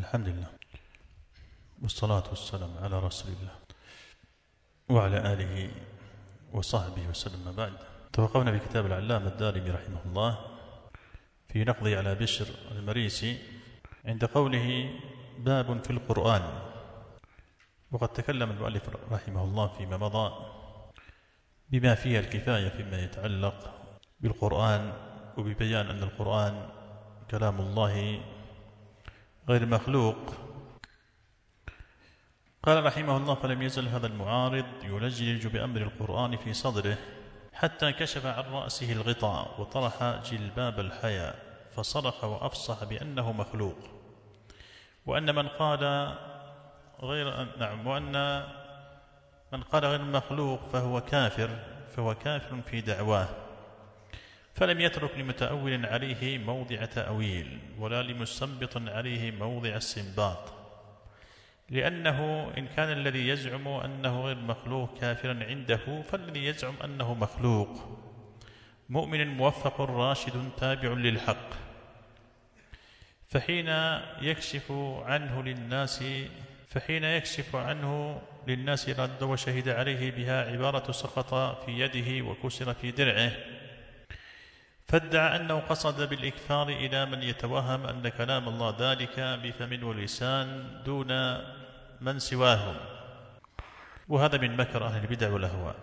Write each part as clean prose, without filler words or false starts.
الحمد لله والصلاة والسلام على رسول الله وعلى آله وصحبه وسلم. بعد، توقفنا في كتاب العلامة الدارمي رحمه الله في نقضه على بشر المريسي عند قوله باب في القرآن. وقد تكلم المؤلف رحمه الله فيما مضى بما فيها الكفاية فيما يتعلق بالقرآن، وببيان أن القرآن كلام الله غير مخلوق. قال رحمه الله: فلم يزل هذا المعارض يلجلج بأمر القرآن في صدره حتى كشف عن رأسه الغطاء وطرح جلباب الحياء فصرخ وأفصح بأنه مخلوق، وأن من قال غير مخلوق فهو كافر في دعواه، فلم يترك لمتأول عليه موضع تأويل ولا لمستنبط عليه موضع استنباط، لأنه إن كان الذي يزعم أنه غير مخلوق كافرا عنده، فالذي يزعم أنه مخلوق مؤمن موفق راشد تابع للحق، فحين يكشف عنه للناس رد وشهد عليه بها عبارة سقط في يده وكسر في درعه، فادعى أنه قصد بالإكفار إلى من يتوهم أن كلام الله ذلك بفم ولسان دون من سواهم. وهذا من مكر أهل البدع والأهواء،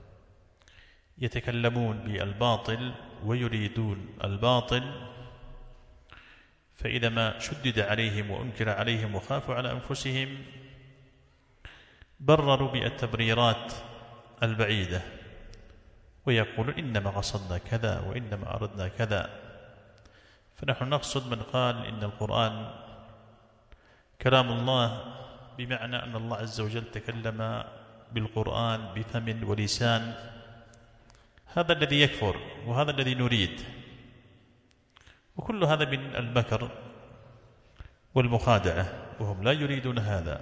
يتكلمون بالباطل ويريدون الباطل، فإذا ما شدد عليهم وأنكر عليهم وخافوا على أنفسهم برروا بالتبريرات البعيدة، ويقول إنما قصدنا كذا وإنما أردنا كذا. فنحن نقصد من قال إن القرآن كلام الله بمعنى أن الله عز وجل تكلم بالقرآن بفم ولسان، هذا الذي يكفر وهذا الذي نريد. وكل هذا من المكر والمخادعة، وهم لا يريدون هذا،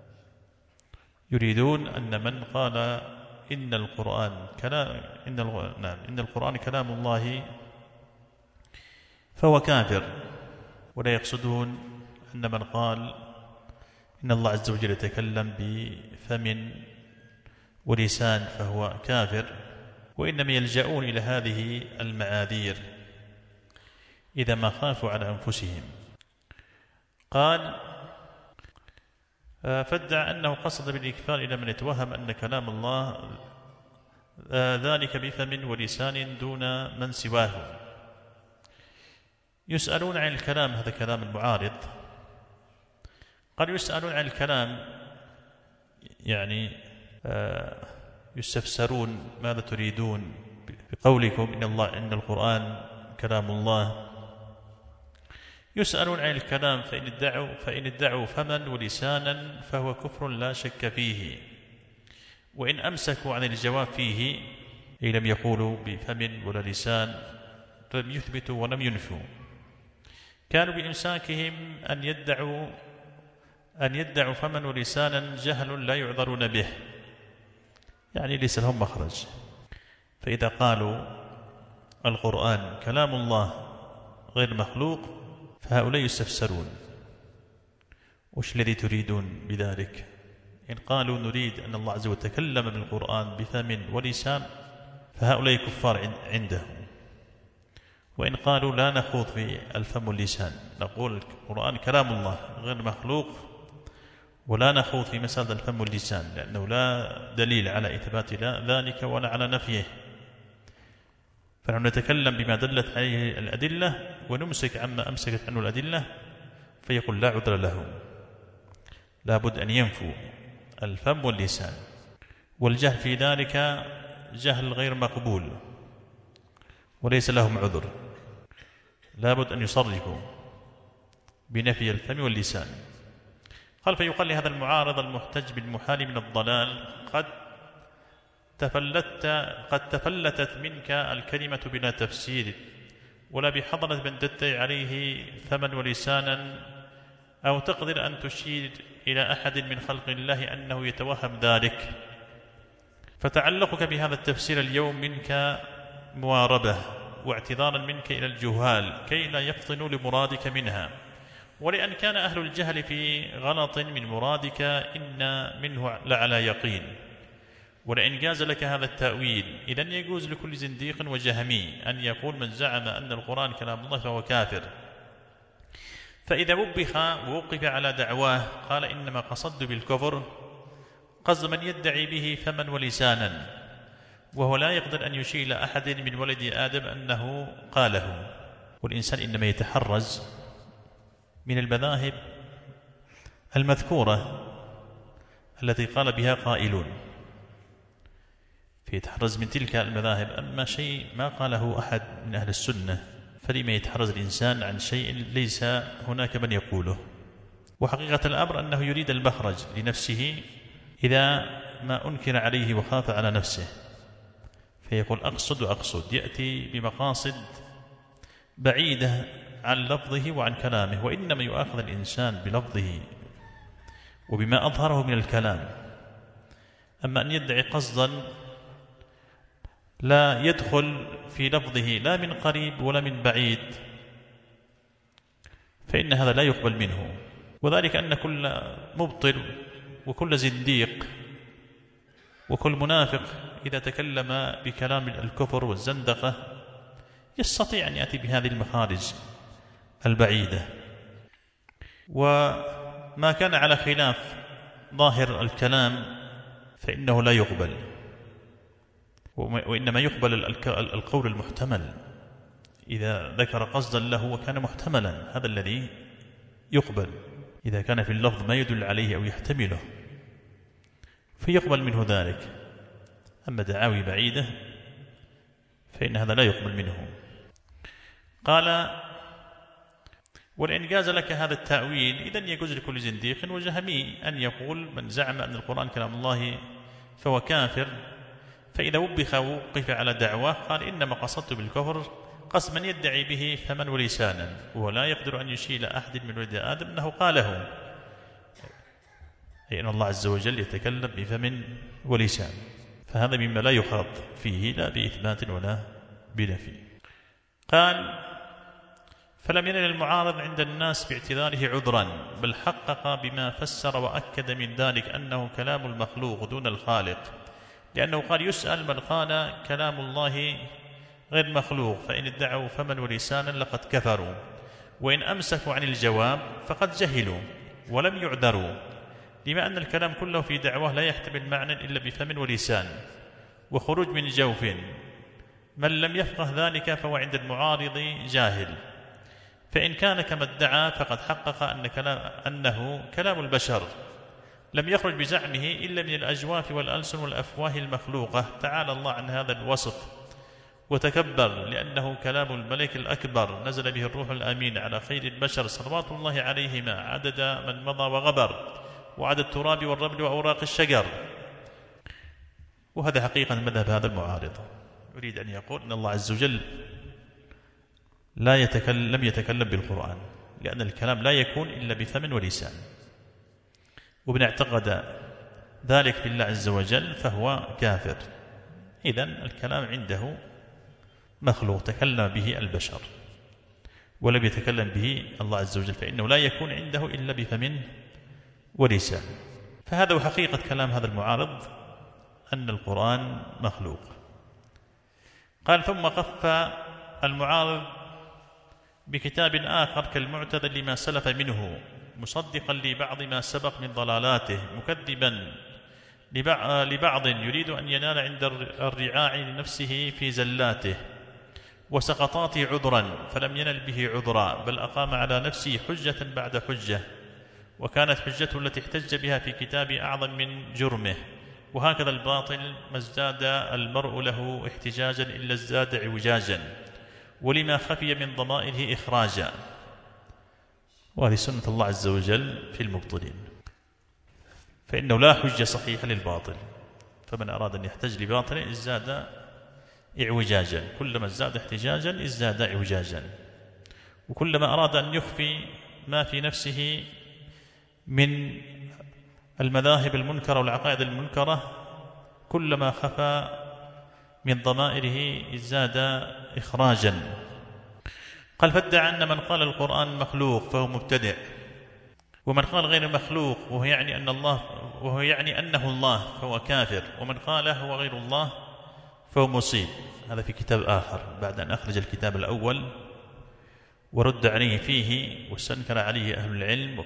يريدون أن من قال إن القرآن كلام الله فهو كافر، ولا يقصدون أن من قال إن الله عز وجل يتكلم بفم ولسان فهو كافر، وإنما يلجؤون إلى هذه المعاذير إذا ما خافوا على أنفسهم. قال: فادعى أنه قصد بالإكفار إلى من يتوهم أن كلام الله ذلك بفم ولسان دون من سواه. يسألون عن الكلام، هذا كلام المعارض. قال: يسألون عن الكلام يعني يستفسرون ماذا تريدون بقولكم إن القرآن كلام الله. يسألون عن الكلام فإن ادعوا فما ولسانا فهو كفر لا شك فيه، وإن أمسكوا عن الجواب فيه أي لم يقولوا بفم ولا لسان، لم يثبتوا ولم ينفوا، كانوا بإمساكهم أن يدعوا فما ولسانا جهل لا يعذرون به، يعني ليس لهم مخرج. فإذا قالوا القرآن كلام الله غير مخلوق فهؤلاء يستفسرون: وش الذي تريدون بذلك؟ إن قالوا نريد أن الله عز وجل تكلم بالقرآن بفم ولسان فهؤلاء كفار عندهم. وإن قالوا لا نخوض في الفم واللسان، نقول القرآن كلام الله غير مخلوق ولا نخوض في مسألة الفم واللسان، لأنه لا دليل على إثبات ذلك ولا على نفيه، فنحن نتكلم بما دلت عليه الأدلة ونمسك عما أمسكت عنه الأدلة. فيقول لا عذر لهم، لابد أن ينفوا الفم واللسان، والجهل في ذلك جهل غير مقبول وليس لهم عذر، لابد أن يصرفوا بنفي الفم واللسان. قال: فيقال لهذا المعارض المحتج بالمحال من الضلال: قد تفلتت منك الكلمة بلا تفسير ولا بحضرة من تدعي عليه فما ولسانا، أو تقدر أن تشير إلى أحد من خلق الله أنه يتوهم ذلك، فتعلقك بهذا التفسير اليوم منك مواربة واعتذارا منك إلى الجهال كي لا يفطنوا لمرادك منها، ولأن كان أهل الجهل في غلط من مرادك إن منه لعلى يقين، ولئن جاز لك هذا التأويل إذن يجوز لكل زنديق وجهمي أن يقول من زعم أن القرآن كلام الله فهو كافر. فإذا ووقف على دعواه قال إنما قصدت بالكفر قصد من يدعي به فما ولسانا، وهو لا يقدر أن يشيل أحد من ولد آدم أنه قاله. والإنسان إنما يتحرز من المذاهب المذكورة التي قال بها قائلون، فيتحرز من تلك المذاهب. أما شيء ما قاله أحد من أهل السنة فلما يتحرز الإنسان عن شيء ليس هناك من يقوله. وحقيقة الأمر أنه يريد المخرج لنفسه إذا ما أنكر عليه وخاف على نفسه، فيقول أقصد وأقصد، يأتي بمقاصد بعيدة عن لفظه وعن كلامه. وإنما يؤاخذ الإنسان بلفظه وبما أظهره من الكلام. أما أن يدعي قصدا لا يدخل في لفظه لا من قريب ولا من بعيد فإن هذا لا يقبل منه. وذلك أن كل مبطل وكل زنديق وكل منافق إذا تكلم بكلام الكفر والزندقة يستطيع أن يأتي بهذه المخارج البعيدة. وما كان على خلاف ظاهر الكلام فإنه لا يقبل، وإنما يقبل القول المحتمل إذا ذكر قصدا له وكان محتملا، هذا الذي يقبل. إذا كان في اللفظ ما يدل عليه أو يحتمله فيقبل منه ذلك. أما دعاوي بعيدة فإن هذا لا يقبل منه. قال ولئن جاز لك هذا التأويل إذن يجوز لكل زنديق وجهمي أن يقول من زعم أن القرآن كلام الله فهو كافر. فإذا وقف على دعواه قال إنما قصدت بالكفر قصد من يدعي به فمن ولسانا، ولا يقدر أن يشيل أحد من ولد آدم أنه قاله، أي أن الله عز وجل يتكلم بفم ولسان. فهذا مما لا يخاض فيه لا بإثبات ولا بنفي. قال فلم ينل المعارض عند الناس باعتذاره عذرا، بل حقق بما فسر وأكد من ذلك أنه كلام المخلوق دون الخالق، لأنه قال يسأل من قال كلام الله غير مخلوق فإن ادعوا فما ولسانا لقد كفروا، وإن أمسكوا عن الجواب فقد جهلوا ولم يعذروا، لما أن الكلام كله في دعواه لا يحتمل معنى إلا بفم ولسان وخروج من جوف. من لم يفقه ذلك فهو عند المعارض جاهل. فإن كان كما ادعى فقد حقق أنه كلام البشر لم يخرج بزعمه إلا من الأجواف والألسن والأفواه المخلوقة، تعالى الله عن هذا الوصف وتكبر، لأنه كلام الملك الأكبر نزل به الروح الأمين على خير البشر صلوات الله عليهما عدد من مضى وغبر، وعدد التراب والرمل وأوراق الشجر. وهذا حقيقة مذهب هذا المعارض، يريد أن يقول أن الله عز وجل لم يتكلم بالقرآن، لأن الكلام لا يكون إلا بفم ولسان. ومن اعتقد ذلك في الله عز وجل فهو كافر. إذن الكلام عنده مخلوق تكلم به البشر ولم يتكلم به الله عز وجل، فإنه لا يكون عنده إلا بفم ولسان. فهذا هو حقيقة كلام هذا المعارض أن القرآن مخلوق. قال ثم قف المعارض بكتاب آخر كالمعتذر لما سلف منه، مصدقا لبعض ما سبق من ضلالاته، مكذبا لبعض يريد أن ينال عند الرعاع لنفسه في زلاته وسقطاته عذرا، فلم ينل به عذرا، بل أقام على نفسه حجة بعد حجة، وكانت حجته التي احتج بها في كتابه أعظم من جرمه. وهكذا الباطل ما ازداد المرء له احتجاجا إلا ازداد عوجاجا، ولما خفي من ضمائره إخراجا. وهذه سنة الله عز وجل في المبطلين، فإنه لا حجة صحيحة للباطل، فمن أراد أن يحتج لباطل ازداد اعوجاجا، كلما ازداد احتجاجا ازداد اعوجاجا، وكلما أراد أن يخفي ما في نفسه من المذاهب المنكرة والعقائد المنكرة كلما خفى من ضمائره ازداد إخراجا. قال فادعى أن من قال القرآن مخلوق فهو مبتدع، ومن قال غير مخلوق وهو يعني أنه الله فهو كافر، ومن قاله هو غير الله فهو مصيب. هذا في كتاب آخر بعد أن أخرج الكتاب الأول ورد عليه فيه واستنكر عليه أهل العلم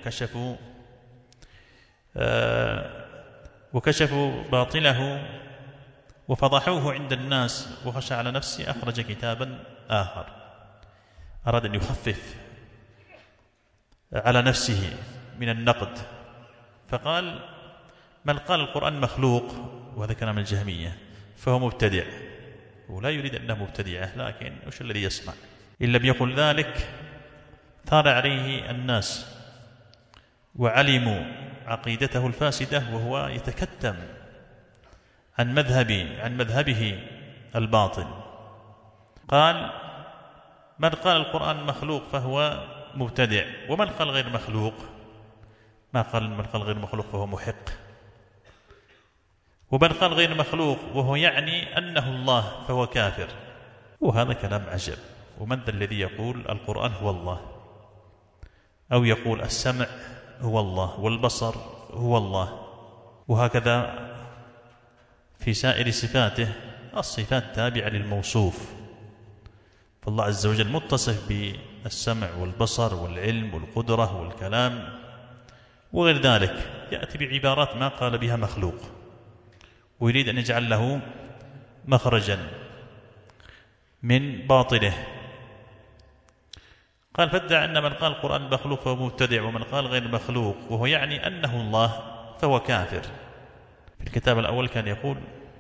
وكشفوا باطله وفضحوه عند الناس وخشى على نفسه، أخرج كتابا آخر أراد أن يخفف على نفسه من النقد، فقال من قال القرآن مخلوق، وهذا كلام الجهمية، فهو مبتدع. ولا يريد أنه مبتدعة، لكن وش الذي يصنع؟ إن لم يقل ذلك ثار عليه الناس وعلموا عقيدته الفاسدة، وهو يتكتم عن مذهبه الباطل. قال من قال القرآن مخلوق فهو مبتدع، ومن قال غير مخلوق، ما قال من قال غير مخلوق فهو محق، ومن قال غير مخلوق وهو يعني أنه الله فهو كافر. وهذا كلام عجب. ومن ذا الذي يقول القرآن هو الله، أو يقول السمع هو الله والبصر هو الله، وهكذا في سائر صفاته، الصفات تابعة للموصوف، فالله عز وجل متصف بالسمع والبصر والعلم والقدرة والكلام وغير ذلك، يأتي بعبارات ما قال بها مخلوق، ويريد أن يجعل له مخرجا من باطله. قال فادعى أن من قال القرآن مخلوق فهو مبتدع، ومن قال غير مخلوق وهو يعني أنه الله فهو كافر. في الكتاب الأول كان يقول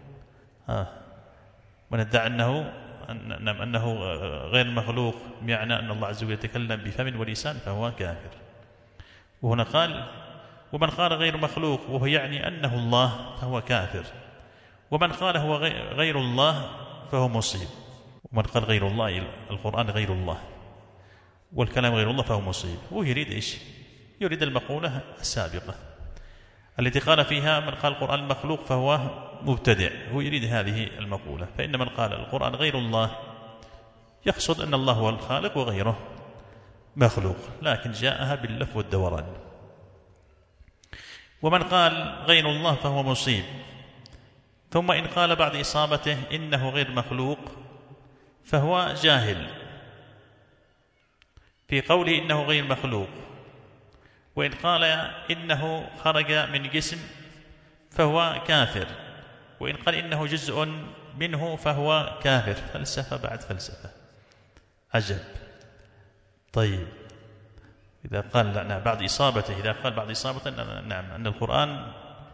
من ادعى أنه غير مخلوق معنى أن الله عز وجل يتكلم بفم ولسان فهو كافر. وهنا قال ومن قال غير مخلوق وهو يعني أنه الله فهو كافر، ومن قال هو غير الله فهو مصيب. ومن قال غير الله القرآن غير الله والكلام غير الله فهو مصيب. ويريد إيش؟ يريد المقولة السابقة التي قال فيها من قال القرآن مخلوق فهو مبتدع، هو يريد هذه المقولة. فإن من قال القرآن غير الله يقصد أن الله هو الخالق وغيره مخلوق، لكن جاءها باللف والدوران. ومن قال غير الله فهو مصيب. ثم إن قال بعد إصابته إنه غير مخلوق فهو جاهل في قوله إنه غير مخلوق، وإن قال إنه خرج من جسم فهو كافر، وإن قال إنه جزء منه فهو كافر. فلسفة بعد فلسفة، عجب. طيب إذا قال بعد إصابته، إذا قال بعد إصابته نعم أن القرآن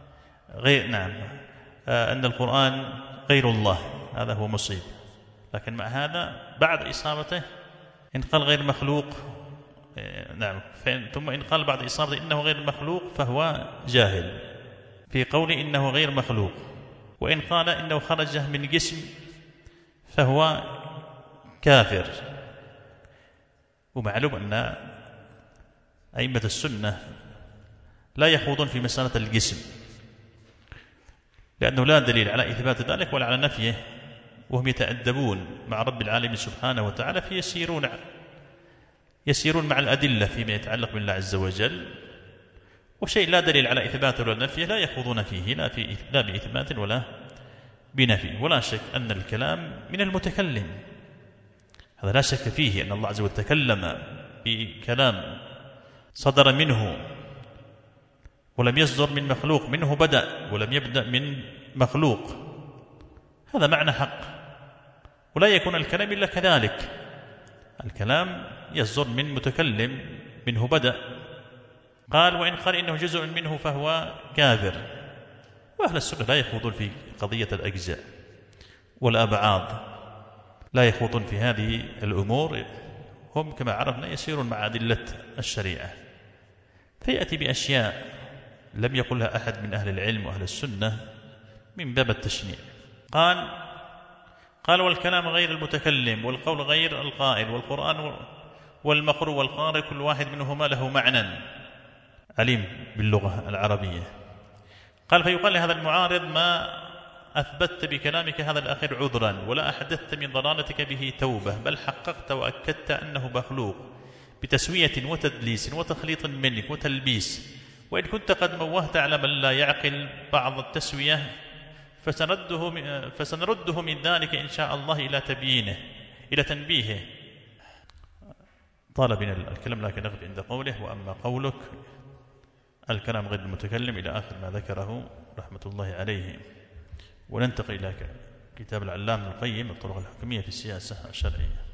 أن القرآن غير الله، هذا هو مصيب. لكن مع هذا بعد إصابته إن قال غير مخلوق ثم إن قال بعد إصابته إنه غير مخلوق فهو جاهل في قول إنه غير مخلوق، وإن قال إنه خرج من جسم فهو كافر. ومعلوم أن أئمة السنة لا يخوضون في مسألة الجسم، لأنه لا دليل على إثبات ذلك ولا على نفيه، وهم يتأدبون مع رب العالمين سبحانه وتعالى يسيرون مع الأدلة فيما يتعلق بالله عز وجل، وشيء لا دليل على إثباته ولا نفيه لا يخوضون فيه لا بإثبات ولا بنفي. ولا شك أن الكلام من المتكلم، هذا لا شك فيه، أن الله عز وجل تكلم بكلام صدر منه ولم يصدر من مخلوق، منه بدأ ولم يبدأ من مخلوق، هذا معنى حق. ولا يكون الكلام إلا كذلك، الكلام يصدر من متكلم منه بدأ. قال وإن قال إنه جزء منه فهو كافر. وأهل السنة لا يخوضون في قضية الأجزاء والأبعاد، لا يخوضون في هذه الأمور، هم كما عرفنا يسيرون مع أدلة الشريعة، فيأتي بأشياء لم يقلها أحد من أهل العلم وأهل السنة من باب التشنيع. قال والكلام غير المتكلم، والقول غير القائل، والقرآن والمقروء والقارئ كل واحد منهما له معنى عليم باللغة العربية. قال فيقال لهذا المعارض ما أثبتت بكلامك هذا الأخير عذرا ولا أحدثت من ضلالتك به توبة، بل حققت وأكدت أنه مخلوق بتسوية وتدليس وتخليط منك وتلبيس، وإن كنت قد موهت على من لا يعقل بعض التسوية فسنرده من ذلك إن شاء الله إلى تنبيهه. طال بنا الكلام لكن نقف عند قوله: وأما قولك الكلام غير المتكلم إلى آخر ما ذكره رحمة الله عليه. وننتقل إلى كتاب العلامة ابن القيم الطرق الحكمية في السياسة الشرعية.